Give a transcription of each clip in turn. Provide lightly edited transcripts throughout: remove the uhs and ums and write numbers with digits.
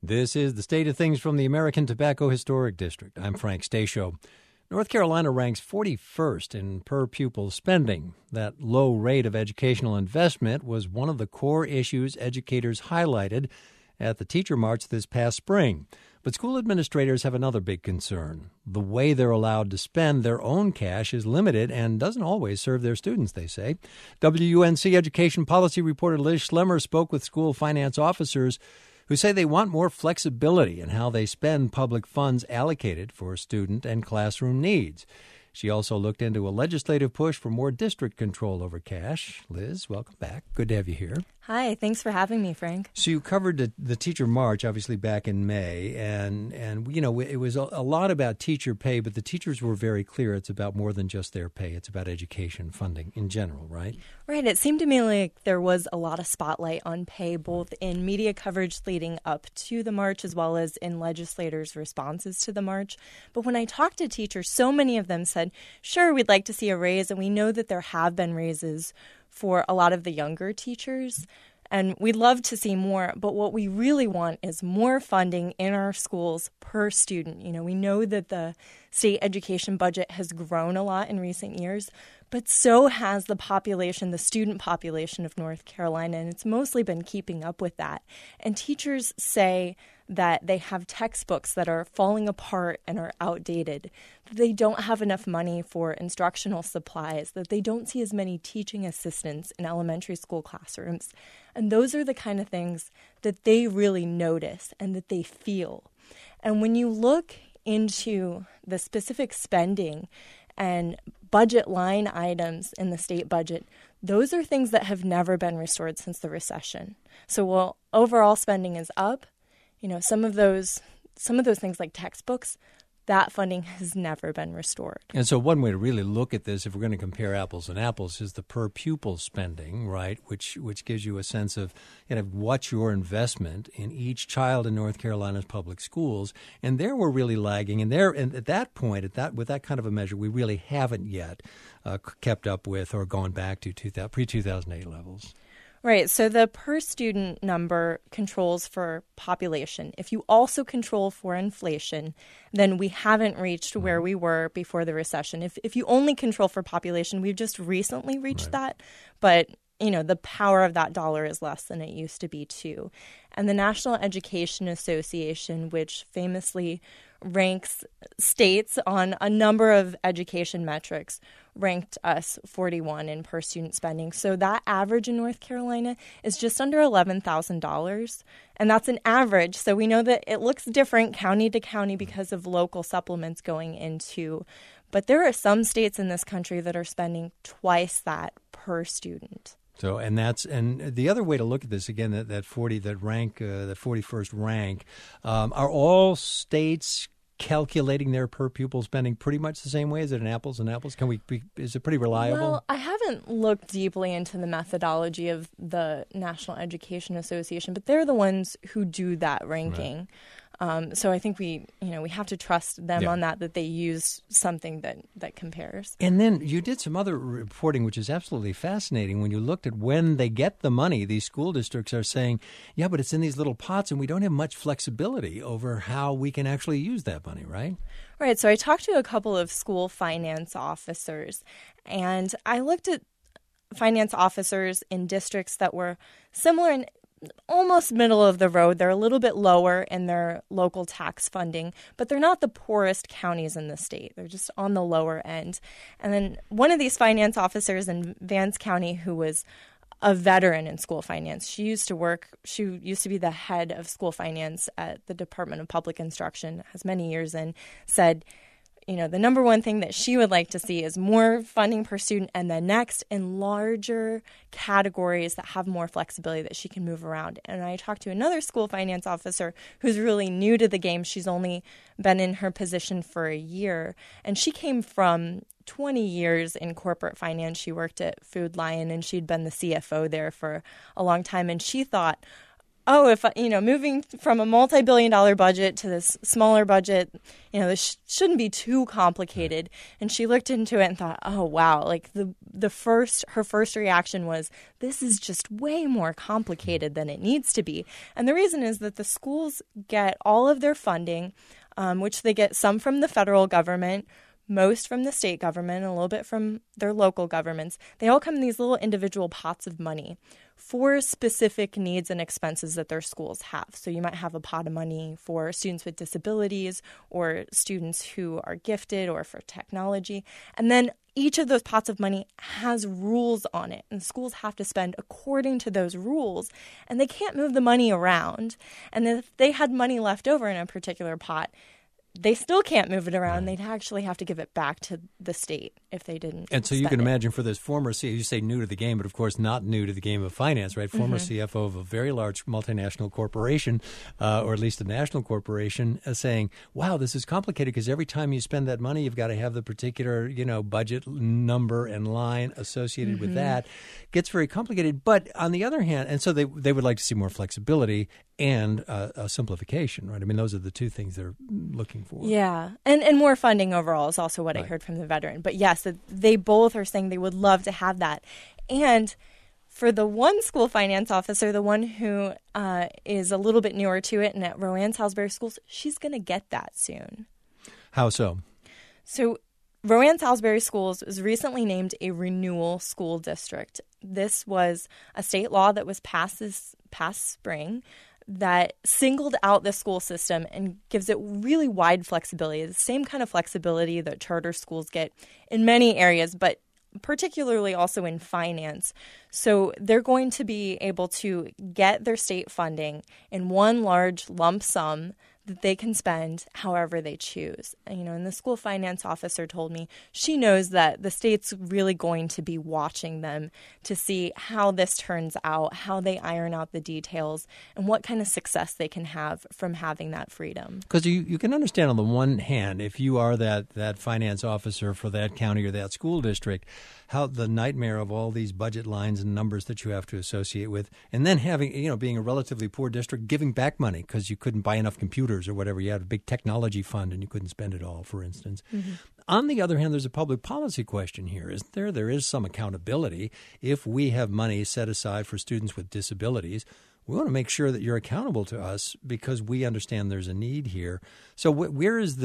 This is the State of Things from the American Tobacco Historic District. I'm Frank Stasio. North Carolina ranks 41st in per-pupil spending. That low rate of educational investment was one of the core issues educators highlighted at the Teacher March this past spring. But school administrators have another big concern. The way they're allowed to spend their own cash is limited and doesn't always serve their students, they say. WUNC education policy reporter Liz Schlemmer spoke with school finance officers who say they want more flexibility in how they spend public funds allocated for student and classroom needs. She also looked into a legislative push for more district control over cash. Liz, welcome back. Good to have you here. Hi, thanks for having me, Frank. So you covered the Teacher March, obviously, back in May, and you know, it was a lot about teacher pay, but the teachers were very clear it's about more than just their pay. It's about education funding in general, right? Right. It seemed to me like there was a lot of spotlight on pay, both in media coverage leading up to the march as well as in legislators' responses to the march. But when I talked to teachers, so many of them said, sure, we'd like to see a raise, and we know that there have been raises for a lot of the younger teachers, and we'd love to see more, but what we really want is more funding in our schools per student. You know, we know that the state education budget has grown a lot in recent years, but so has the population, the student population of North Carolina, and it's mostly been keeping up with that. And teachers say that they have textbooks that are falling apart and are outdated, that they don't have enough money for instructional supplies, that they don't see as many teaching assistants in elementary school classrooms. And those are the kind of things that they really notice and that they feel. And when you look into the specific spending and budget line items in the state budget, those are things that have never been restored since the recession. So while overall spending is up, you know, some of those things like textbooks, that funding has never been restored. And so one way to really look at this, if we're going to compare apples and apples, is the per pupil spending, right, which gives you a sense of, you know, what's your investment in each child in North Carolina's public schools. And there we're really lagging. And at that point, with that kind of a measure, we really haven't yet kept up with or gone back to pre-2008 levels. Right. So the per student number controls for population. If you also control for inflation, then we haven't reached where we were before the recession. If you only control for population, we've just recently reached that. But, you know, the power of that dollar is less than it used to be, too. And the National Education Association, which famously ranks states on a number of education metrics, ranked us 41 in per student spending. So that average in North Carolina is just under $11,000. And that's an average. So we know that it looks different county to county because of local supplements going into. But there are some states in this country that are spending twice that per student. So, and the other way to look at this, again, that 41st rank, are all states calculating their per pupil spending pretty much the same way? Is it an apples and apples? Is it pretty reliable? Well, I haven't looked deeply into the methodology of the National Education Association, but they're the ones who do that ranking. Right. So I think we have to trust them on that they use something that compares. And then you did some other reporting, which is absolutely fascinating. When you looked at when they get the money, these school districts are saying, yeah, but it's in these little pots and we don't have much flexibility over how we can actually use that money, right? Right. So I talked to a couple of school finance officers, and I looked at finance officers in districts that were similar in almost middle of the road. They're a little bit lower in their local tax funding, but they're not the poorest counties in the state. They're just on the lower end. And then one of these finance officers in Vance County, who was a veteran in school finance, she used to be the head of school finance at the Department of Public Instruction, has many years in, said, you know, the number one thing that she would like to see is more funding per student, and then next in larger categories that have more flexibility that she can move around. And I talked to another school finance officer who's really new to the game. She's only been in her position for a year, and she came from 20 years in corporate finance. She worked at Food Lion, and she'd been the CFO there for a long time. And she thought oh, if, moving from a multi-billion-dollar budget to this smaller budget, this shouldn't be too complicated. And she looked into it and thought, oh, wow, like her first reaction was, this is just way more complicated than it needs to be. And the reason is that the schools get all of their funding, which they get some from the federal government, most from the state government, and a little bit from their local governments. They all come in these little individual pots of money for specific needs and expenses that their schools have. So you might have a pot of money for students with disabilities or students who are gifted or for technology. And then each of those pots of money has rules on it, and schools have to spend according to those rules, and they can't move the money around. And if they had money left over in a particular pot, they still can't move it around. They'd actually have to give it back to the state if they didn't. And so you can imagine for this former you say new to the game, but of course not new to the game of finance, right? Former CFO of a very large multinational corporation, or at least a national corporation, saying, wow, this is complicated because every time you spend that money, you've got to have the particular, budget number and line associated with that. It gets very complicated. But on the other hand, and so they would like to see more flexibility and a simplification, right? I mean, those are the two things they're looking for. Yeah. And more funding overall is also what I heard from the veteran. But yes, they both are saying they would love to have that. And for the one school finance officer, the one who is a little bit newer to it and at Rowan Salisbury Schools, she's going to get that soon. How so? So Rowan Salisbury Schools was recently named a renewal school district. This was a state law that was passed this past spring that singled out the school system and gives it really wide flexibility, the same kind of flexibility that charter schools get in many areas, but particularly also in finance. So they're going to be able to get their state funding in one large lump sum that they can spend however they choose. And the school finance officer told me she knows that the state's really going to be watching them to see how this turns out, how they iron out the details, and what kind of success they can have from having that freedom. Because you can understand on the one hand, if you are that finance officer for that county or that school district, how the nightmare of all these budget lines and numbers that you have to associate with, and then having, being a relatively poor district, giving back money because you couldn't buy enough computers or whatever. You had a big technology fund and you couldn't spend it all, for instance. On the other hand, there's a public policy question here, isn't there? There is some accountability. If we have money set aside for students with disabilities, we want to make sure that you're accountable to us because we understand there's a need here. So where is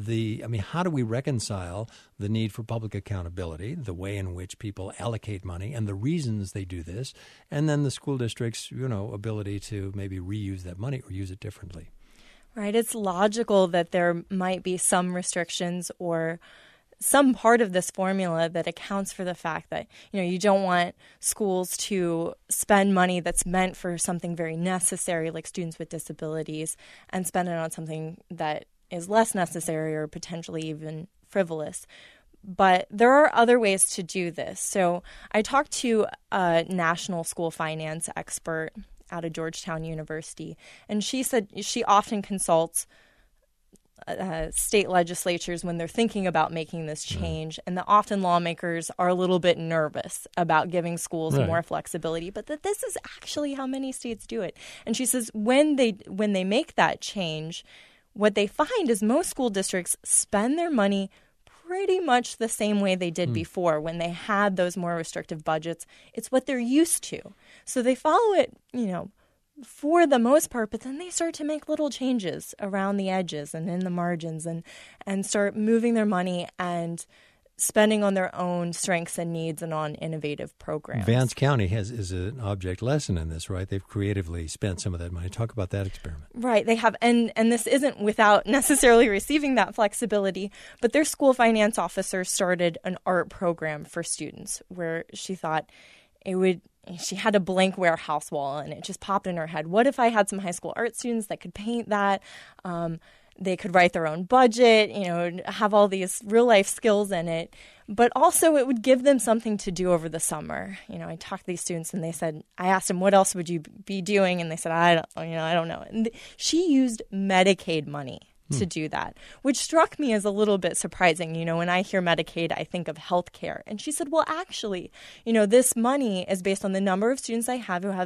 how do we reconcile the need for public accountability, the way in which people allocate money and the reasons they do this, and then the school district's, ability to maybe reuse that money or use it differently? Right. It's logical that there might be some restrictions or some part of this formula that accounts for the fact that, you don't want schools to spend money that's meant for something very necessary, like students with disabilities, and spend it on something that is less necessary or potentially even frivolous. But there are other ways to do this. So I talked to a national school finance expert out of Georgetown University, and she said she often consults state legislatures when they're thinking about making this change, and that often lawmakers are a little bit nervous about giving schools more flexibility, but that this is actually how many states do it. And she says when they make that change, what they find is most school districts spend their money pretty much the same way they did before when they had those more restrictive budgets. It's what they're used to. So they follow it, for the most part, but then they start to make little changes around the edges and in the margins and start moving their money and spending on their own strengths and needs and on innovative programs. Vance County is an object lesson in this, right? They've creatively spent some of that money. Talk about that experiment. Right, they have. And this isn't without necessarily receiving that flexibility, but their school finance officer started an art program for students where she thought she had a blank warehouse wall and it just popped in her head. What if I had some high school art students that could paint that? They could write their own budget, have all these real life skills in it, but also it would give them something to do over the summer. I talked to these students and I asked them, what else would you be doing? And they said, I don't know. And she used Medicaid money to do that, which struck me as a little bit surprising. When I hear Medicaid, I think of health care. And she said, well, actually, this money is based on the number of students I have who have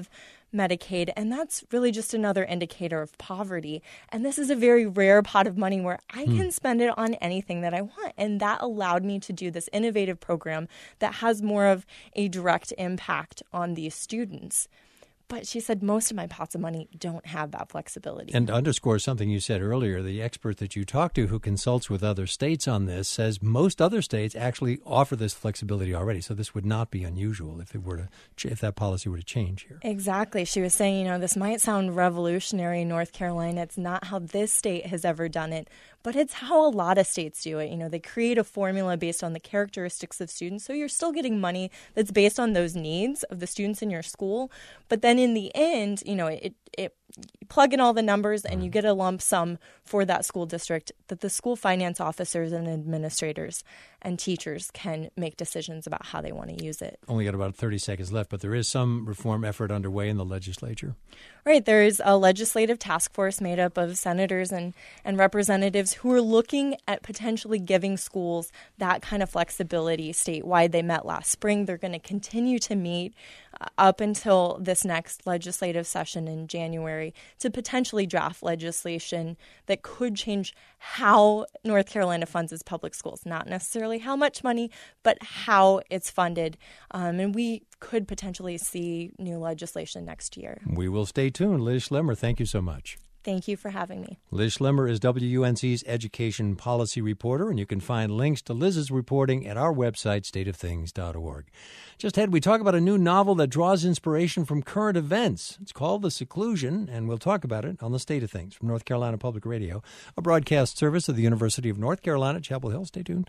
Medicaid, and that's really just another indicator of poverty. And this is a very rare pot of money where I can spend it on anything that I want. And that allowed me to do this innovative program that has more of a direct impact on these students. But she said most of my pots of money don't have that flexibility. And to underscore something you said earlier, the expert that you talked to who consults with other states on this says most other states actually offer this flexibility already. So this would not be unusual if that policy were to change here. Exactly. She was saying, this might sound revolutionary in North Carolina. It's not how this state has ever done it, but it's how a lot of states do it. They create a formula based on the characteristics of students. So you're still getting money that's based on those needs of the students in your school. But then in the end, it you plug in all the numbers and you get a lump sum for that school district that the school finance officers and administrators and teachers can make decisions about how they want to use it. Only got about 30 seconds left, but there is some reform effort underway in the legislature. Right. There is a legislative task force made up of senators and representatives who are looking at potentially giving schools that kind of flexibility statewide. They met last spring. They're going to continue to meet up until this next legislative session in January to potentially draft legislation that could change how North Carolina funds its public schools. Not necessarily how much money, but how it's funded. And we could potentially see new legislation next year. We will stay tuned. Liz Schlemmer, thank you so much. Thank you for having me. Liz Schlemmer is WUNC's education policy reporter, and you can find links to Liz's reporting at our website, stateofthings.org. Just ahead, we talk about a new novel that draws inspiration from current events. It's called The Seclusion, and we'll talk about it on the State of Things from North Carolina Public Radio, a broadcast service of the University of North Carolina, Chapel Hill. Stay tuned.